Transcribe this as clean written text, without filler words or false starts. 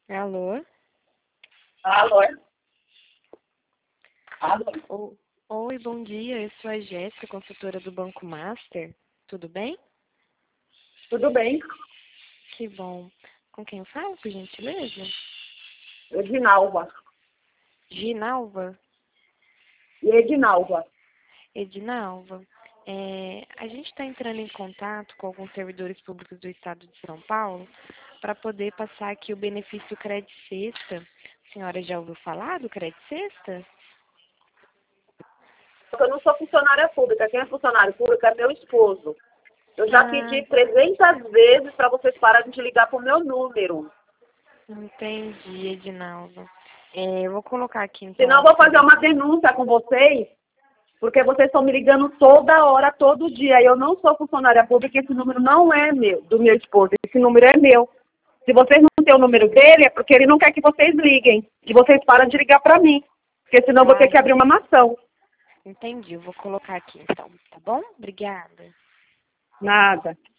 Alô? Alô? Alô? Oi, bom dia. Eu sou a Jéssica, consultora do Banco Master. Tudo bem? Tudo bem? Que bom. Com quem eu falo, por gentileza? Edinalva. Ginalva? E Edinalva. Edinalva. A gente está entrando em contato com alguns servidores públicos do Estado de São Paulo para poder passar aqui o benefício Crédito Sexta. A senhora já ouviu falar do Crédito Sexta? Eu não sou funcionária pública. Quem é funcionário público é meu esposo. Eu já pedi 300 vezes para vocês pararem de ligar para o meu número. Entendi, Edinalva. Eu vou colocar aqui então. Senão eu vou fazer uma denúncia com vocês, porque vocês estão me ligando toda hora, todo dia. Eu não sou funcionária pública, esse número não é meu, do meu esposo. Esse número é meu. Se vocês não têm o número dele, é porque ele não quer que vocês liguem. Que vocês param de ligar para mim. Porque senão eu vou ter que abrir uma ação. Entendi, eu vou colocar aqui então, tá bom? Obrigada. Nada.